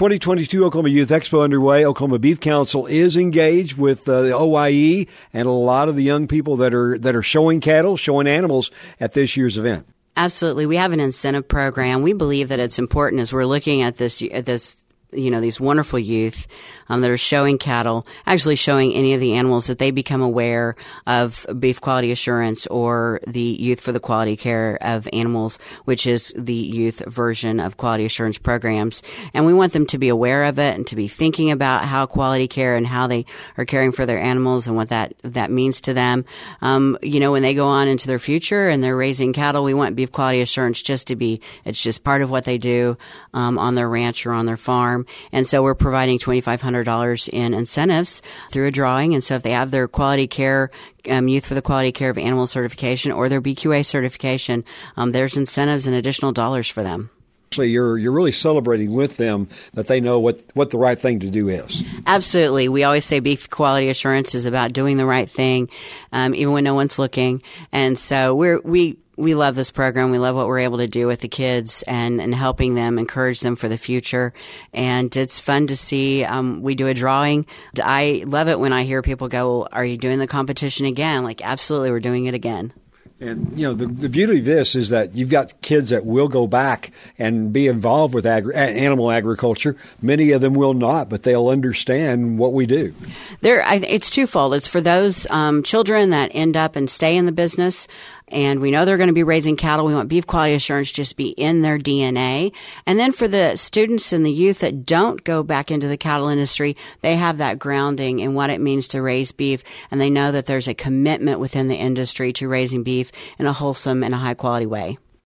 2022 Oklahoma Youth Expo underway. Oklahoma Beef Council is engaged with the OYE and a lot of the young people that are showing cattle, showing animals at this year's event. Absolutely. We have an incentive program. We believe that it's important as we're looking at this, these wonderful youth that are showing cattle, actually showing any of the animals, that they become aware of beef quality assurance or the Youth for the Quality Care of Animals, which is the youth version of quality assurance programs. And we want them to be aware of it and to be thinking about how quality care and how they are caring for their animals and what that means to them. When they go on into their future and they're raising cattle, we want beef quality assurance it's just part of what they do on their ranch or on their farm. And so we're providing $2,500 in incentives through a drawing. And so if they have their quality care, Youth for the Quality Care of Animal certification or their BQA certification, there's incentives and additional dollars for them. Actually, you're really celebrating with them that they know what the right thing to do is. Absolutely. We always say beef quality assurance is about doing the right thing, even when no one's looking. And so we love this program. We love what we're able to do with the kids and helping them, encourage them for the future. And it's fun to see. We do a drawing. I love it when I hear people go, "Are you doing the competition again?" Like, absolutely, we're doing it again. And, the beauty of this is that you've got kids that will go back and be involved with animal agriculture. Many of them will not, but they'll understand what we do. It's twofold. It's for those children that end up and stay in the business, and we know they're going to be raising cattle. We want beef quality assurance just to be in their DNA. And then for the students and the youth that don't go back into the cattle industry, they have that grounding in what it means to raise beef, and they know that there's a commitment within the industry to raising beef in a wholesome and a high-quality way.